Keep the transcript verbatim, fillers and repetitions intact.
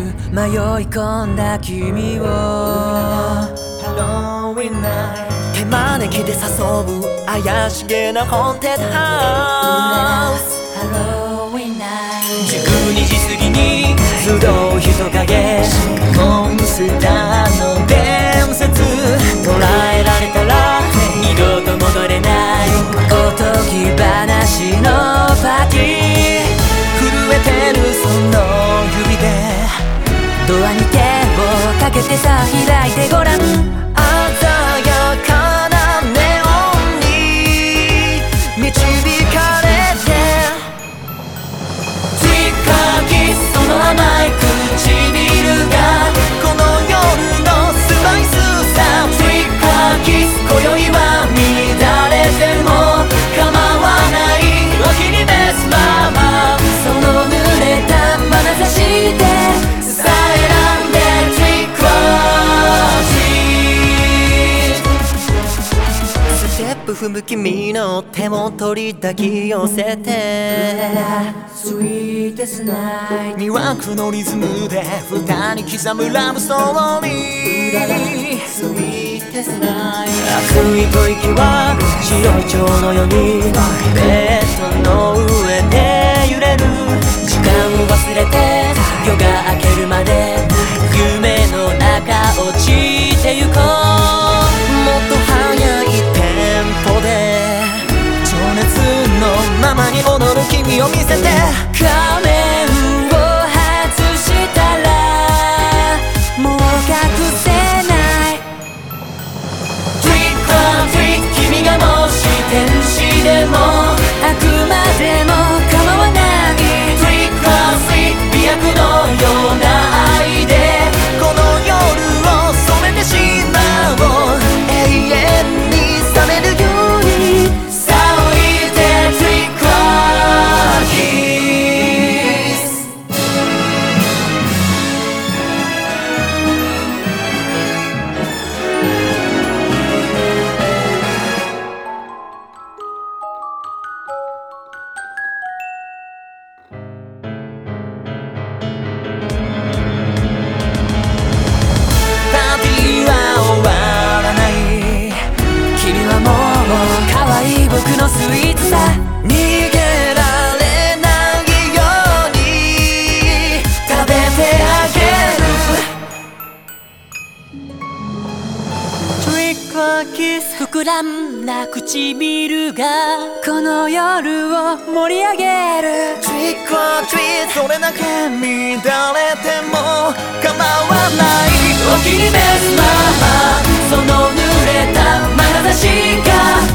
迷い込んだ君を手招きで誘う怪しげなホーンテッドハウスじゅうにじ過ぎに集う人影モンスターの伝説捉えられたら二度と戻れないおとぎ話のパーティー震えてるその指でドアに手をかけてさ開いてごらん鮮やかなネオンに導かれてツイッカーキスその甘い唇がこの夜のスパイスさツイッカーキス今宵は乱れても構わないお気に召すままその濡れた眼差しでさえ選んでトリックオアトリートステップ踏む君の手を取り抱き寄せて魅惑のリズムで二人刻むラブストーリー熱い吐息は白い蝶のようにベッドの上で揺れる時間を忘れて夜が明けるまで夢の中落ちてゆこうもっと速いテンポで情熱のままに踊る君を見せて仮面を外したらもう隠せないトリックオアトリック君がもし天使でも悪魔でも構わないトリックオアトリック美薬のような愛でこの夜を染めてしまおう永遠に覚めるようにさあおいでトリックオアキスパーティーは終わらない君はもう可愛い僕のスイーツさ逃げられないように食べてあげるトリックオアキス膨らんだ唇がこの夜を盛り上げるトリックオアトリートそれだけ乱れても構わないお気に召すままその濡れた眼差しが